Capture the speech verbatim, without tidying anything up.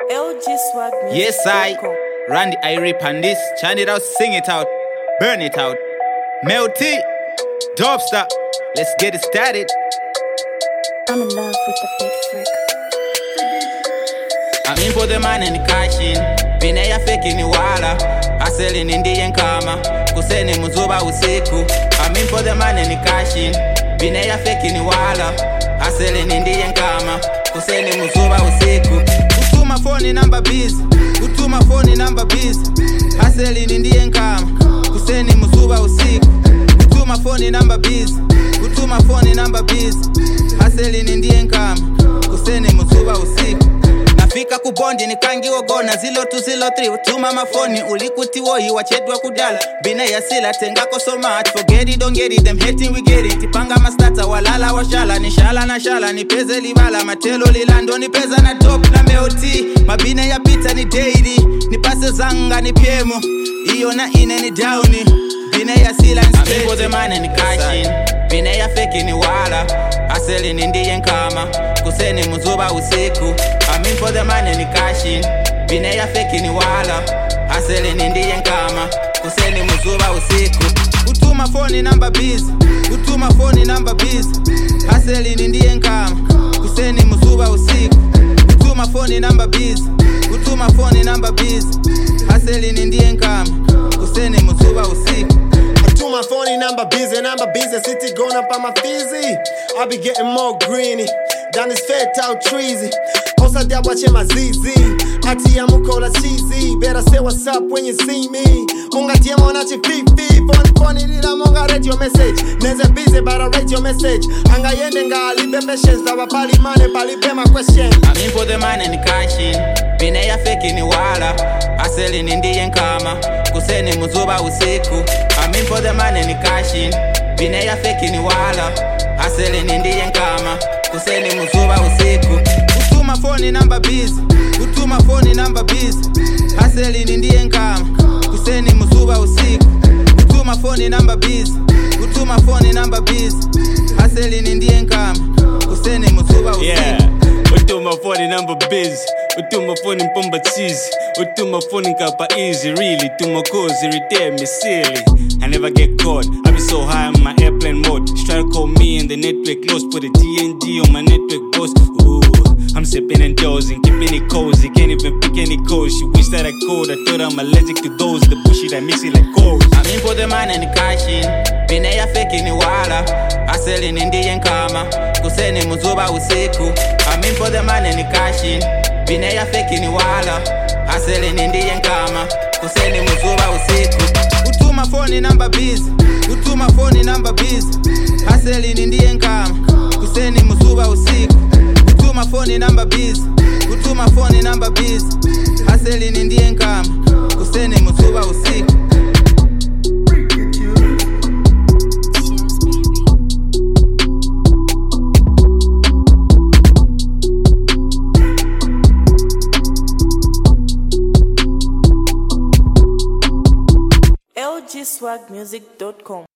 L G Swag Music. Yes, I, Randy, I rip on this. Chant it out, sing it out, burn it out. Melty, Dubster, let's get it started. I'm in love with the big freak. I'm in for the man and the cash in. Vinaya fake ni wala. Aseli Indian kama. Kuseni muzuba usiku. I'm in for the man and the cash in. Vinaya fake ni wala. Aseli Indian kama. Kuseni muzuba usiku. Utuma phone number busy. Utuma phone number busy. Aseli Indian kama. Kuseni muzuba usiku. Utuma phone number busy. Utuma phone number busy. Aseli Indian kama. Kuseni muzuba usiku. Nafika kubondi nikangi ogona zilo tu zilo three utuma mafoni ulikuti wohi wachedwa kudala bina ya sila tengako so much forget it don't get it them hating we get it tipanga mastata walala washala nishala na shala nipeze libala matelo lilando nipeza na top na meoti mabina ya pita ni daily nipase zanga ni piemo iyo na ine ni downy bina ya sila nspeti for the man and cash in bina ya fake ni wala aseli ni ndiye kama kuseni muzuba usiku I'm in for the man and the cash in. Bine ya fake ni wala. Aseli ni ndiye kama. Kuseni muzuba usiku. Utuma phone number busy. Utuma phone number busy. Aseli ni ndiye kama. Kuseni muzuba usiku. Utuma phone number busy. Utuma phone number busy. Aseli ni ndiye kama. Kuseni muzuba usiku. My phone number busy, number busy, city going up on my fizzy. I be getting more greeny, down this fat out treesy. Also, they're watching my Z Z. Ati amukola cheesy. Better say what's up when you see me. Munga tiemo na chififi. Phone phone nila munga read your message. Neze busy but I read your message. Anga yende nga libe patience. Dawa pali mane pali pe my question. I'm in for the man and the cash in. Bine ya fake ni wala. Aseli ni ndiye kama. Kuseni muzuba usiku. I'm in for the man and the cash in. Bine ya fake ni wala. Aseli ni ndiye kama. Kuseni muzuba usiku. Utuma phone number busy. Utuma phone number busy. Aseli ni ndiye kama. Kuseni muzuba usiku. Utuma phone number busy. Utuma phone number busy. Aseli ni ndiye kama. Kuseni muzuba usiku. Yeah. Utuma phone number busy. Utuma phone mpomba cheese. Utuma phone kapa easy. Really, tuma calls irritate me silly. I never get caught. I be so high on my airplane mode. She try to call me and the network lost. Put a T N G on my network boss. Ooh, I'm sipping and dozing, keeping it cozy. Can't even pick any code. She wish that I could. I thought I'm allergic to those. The bullshit I mix it like cold. I'm in for the man and the cash in. Bine ya fake ni wala. Aseli ni ndiye kama. Kuseni muzuba usiku. I'm in for the man and the cash in. Bine ya fake ni wala. Aseli ni ndiye kama. Kuseni muzuba usiku. Utuma phone number busy. Utuma phone number busy. Aseli ni ndiye kama. Kuseni muzuba usiku. Utuma phone number busy. Utuma phone number busy. Aseli ni ndiye kama. Kuseni muzuba usiku. L G Swag Music dot com